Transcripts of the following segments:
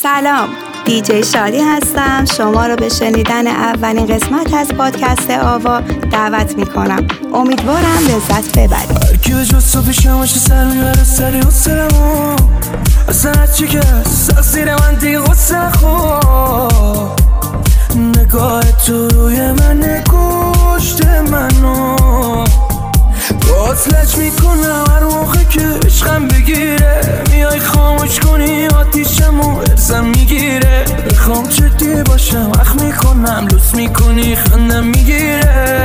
سلام، دیجی شادی هستم. شما رو به شنیدن اولین قسمت از پادکست آوا دعوت میکنم. امیدوارم لذت ببرید. هرکی به جز تو پیشم باشه سر میبره سری حسنمو اصلا هرچی که سازیر من دیگه غصه خود نگاه تو روی من کشت منو باطلش میکنم هر موقع که عشقم بگیره میای خاموش کنی آتیشمو ارزم میگیره بخوام جدی باشم اخ میکنم لوس میکنی خندم میگیره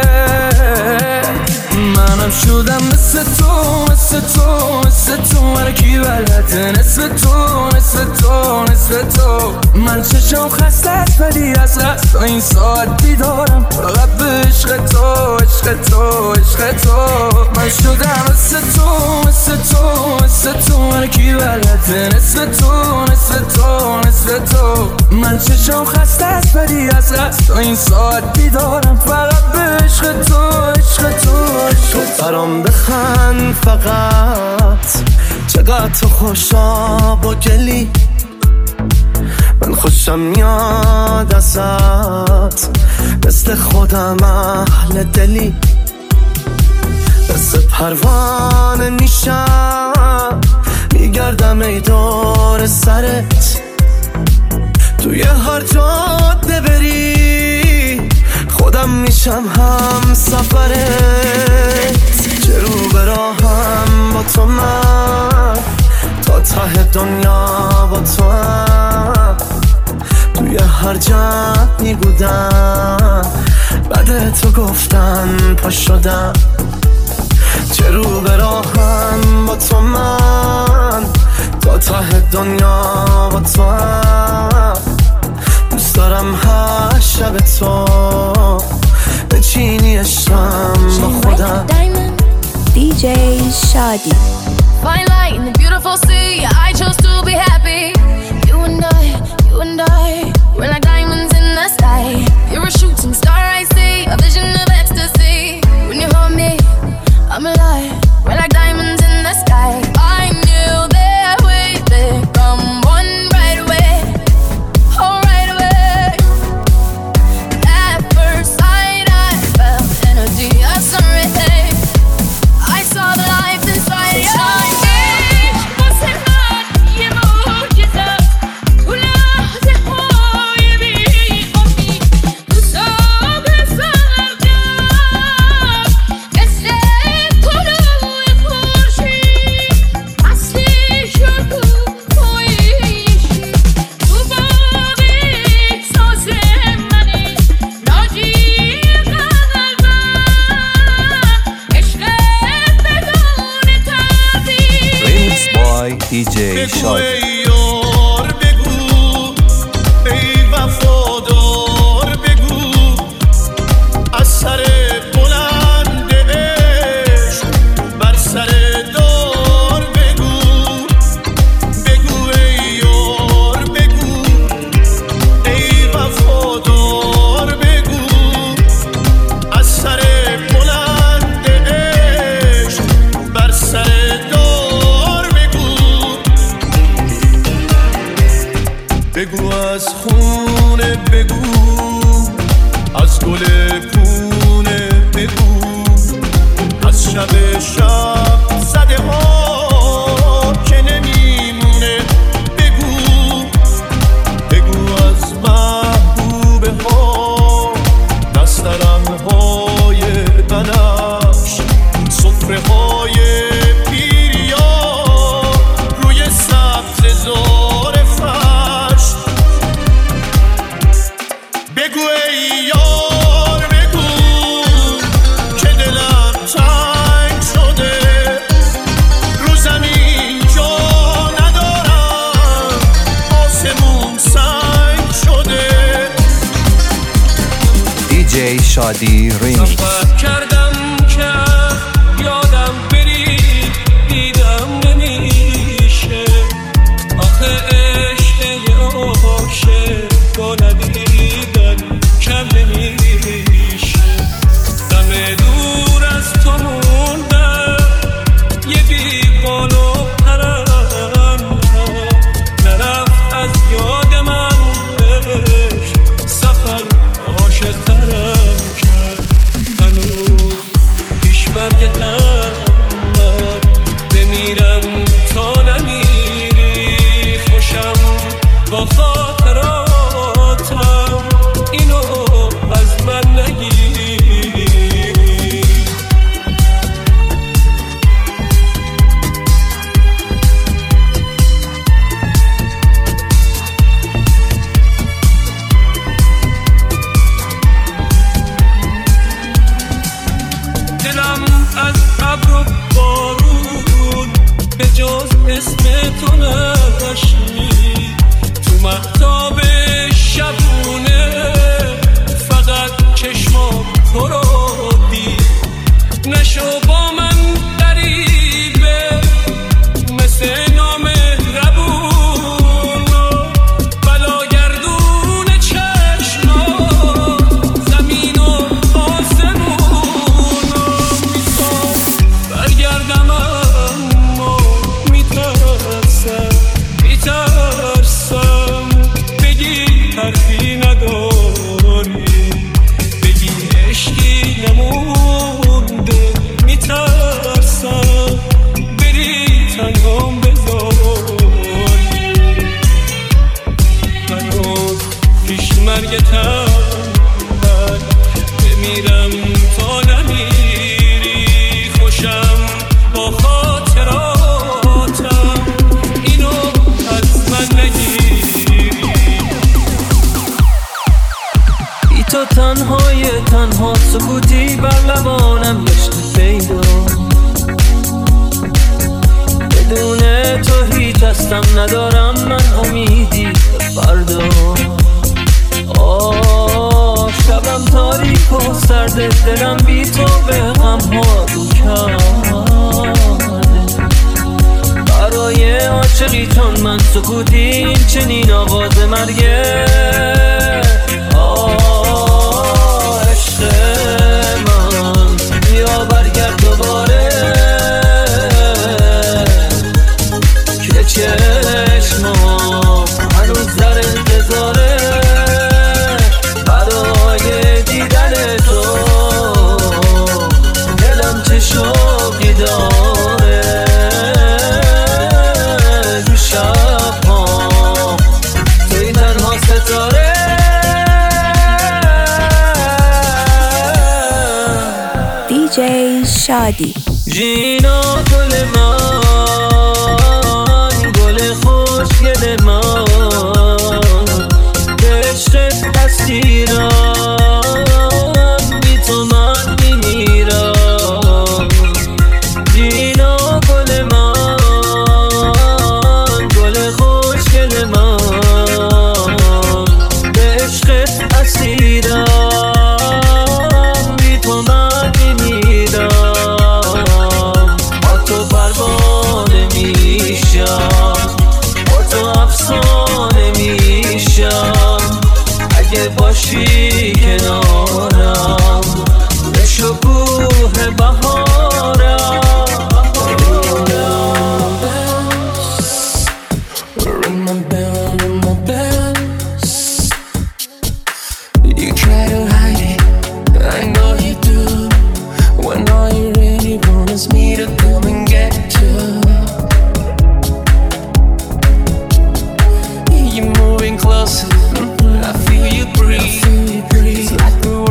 منم شدم مثل تو مثل تو مثل تو هرکی بلده نصف تو نصف تو نصف تو من چشم خسته است ولی از قصد تا این ساعت بیدارم فقط به عشق تو عشق تو عشق تو من شدم مثل تو مثل تو مثل تو هرکی بلده نصف تو نصف تو نصف تو من چشم خسته است ولی از قصد تا این ساعت بیدارم فقط به عشق تو عشق تو تو برام بخند فقط چقدر تو خوشا با گلی من خوشم میاد ازت مثل خودم اهل دلی مثل پروانه میشم میگردم ای دور سرت توی هر جاده بری خودم میشم هم سفرت چه رو براهم با تو من تا ته دنیا با تو هم توی هر جمعی بودم بعد تو گفتم پا شدم چه رو براهم با تو من تا ته دنیا با تو هم دوست دارم هر شب تو بچینی عشقم با خودم DJ Shadi. Fine light in the beautiful sea. I chose to be happy. You and I, we're like diamonds in the sky. You're a shooting star, I see, a vision of ecstasy. When you hold me, I'm alive. We're like diamonds in the sky. I knew that we'd become one right away. Oh, right away. At first sight, I felt energy of sun rays. I saw the life inside your eyes. DJ Shadi. بگو از خونه بگو از گل پونه بگو از شب زده ها که نمیمونه بگو از محبوبه ها دسترم های بنفش سفره های پیریا روی سبز زار بگو ای یار بگو که دلم تنگ شده رو زمین جا ندارم آسمون سنگ شده DJ Shadi Remix. سفر کردم که یادم بری دیدم نمیشه آخه عشق عاشق تو ندیدن کم نمیشه دم دور از تو موندم یه بیقال و پرم نرفت از با خاطراتم اینو از من نگیر. دلم از ابر و بارون به جز اسم تو نشنید، تو مهتاب شبونه فقط چشمام تو رو دید. نشو با من غریبه مثل نامهربون، بلاگردون چشمات زمین و آسمون. میخوام برگردم اما میترسم بگی حرفی نداری، بگی عشقی نمونده. میترسم بری تنهام بذاری منو پیش مرگتم، من بمیرم تا نمیری. خوشم با خاطراتم اینو از من نگیری. بی تو تنها سکوتی بر لبانم گشته پیدا، بدون تو هیچ هستم ندارم من امیدی به فردا. شبم تاریک و سرده، دلم بی تو به غم ها رو کرده. برای عاشقی چون من سکوتی این چنین آواز مرگه. عشق من بیا برگرد دوباره که چشمام هنوز در انتظاره برای دیدن تو. دلم چه شوقی داره تو شب‌ها، توی تنها ستاره. DJ شادی. جینا گل من، گل خوشگل من، به عشقت اسیرم، بی تو من میمیرم. جینا گل من، گل خوشگل من، به عشقت اسیرم، بی تو من میمیرم. با تو پروانه میشم، با تو افسانه میشم، اگه باشی کنارم به شکوه بهارم. Ring my bell, ring my bells. You try to hide it, I know you do. When all you really want is me to come and get you. You're moving closer, I feel you breathe. It's like we're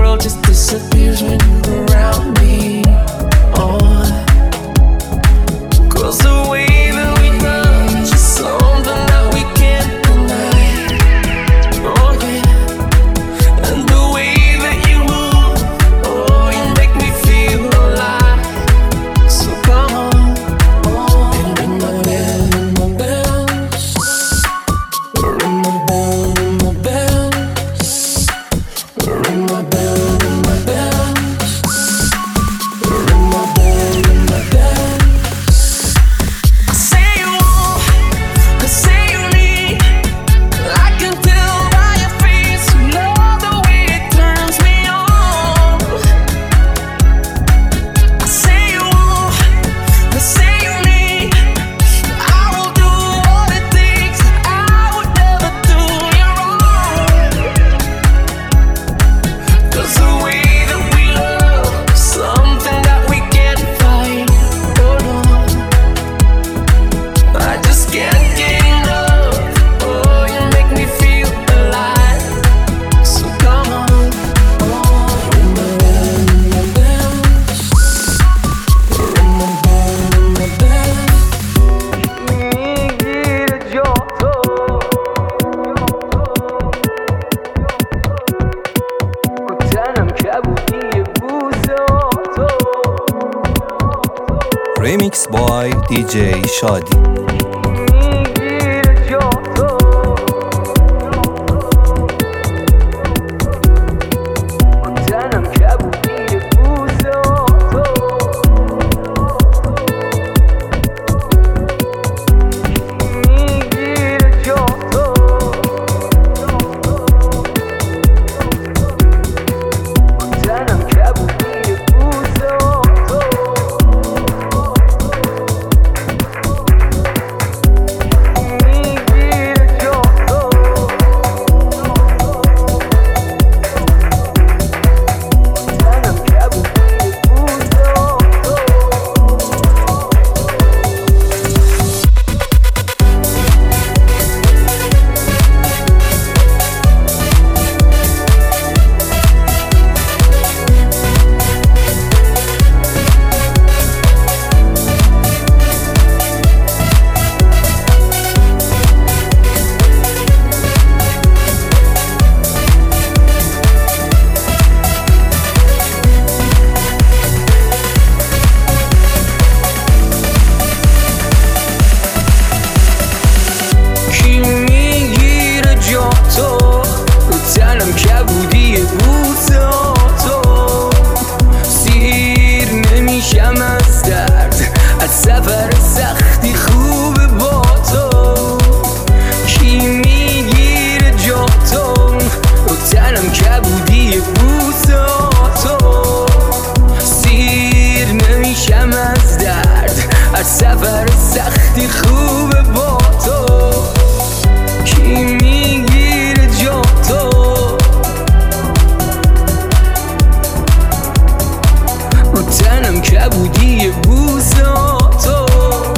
دیجی شادی. سفر سختی خوبه با تو، کی میگیره جا تو، رو تنم کبودی بوسا تو، سیر نمیشم از درد، از سفر سختی خوبه با تو، کی میگیره جا تو، رو تنم کبودی بوسا تو.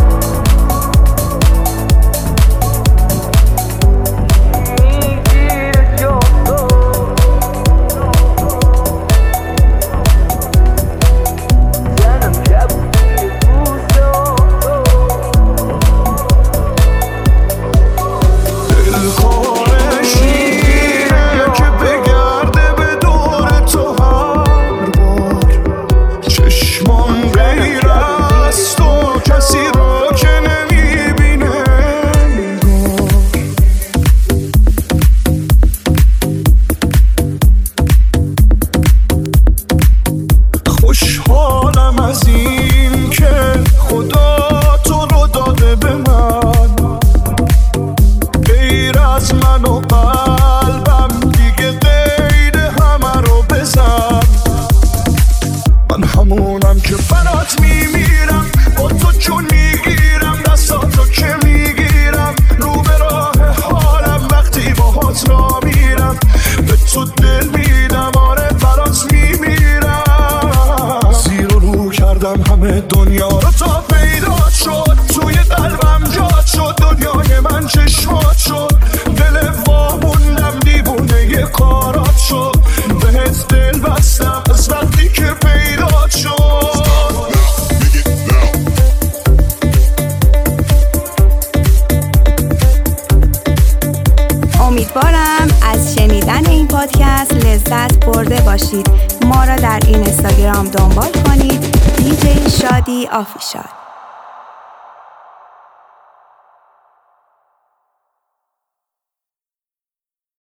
خوشحالم از این که خدا تو رو داده به من، غیر از من و قلبم دیگه غیر همه رو بزن. من همونم که برات میمیرم، با تو چون میگیرم دستاتو که میگیرم، رو به راه حالم وقتی باهات را میرم، به تو دل میدم آره برات میمیرم. کردم همه دنیا رو تا پیدا شد، توی قلبم جات شد، دنیای من چشمات شد، دل واموندم دیوونه یه کارات شد، بهت دل بستم از وقتی که پیدا شد. امیدوارم از شنیدن این پادکست لذت برده باشید. ما را در اینستاگرام دنبال کنید، دیجی شادی آفیشال.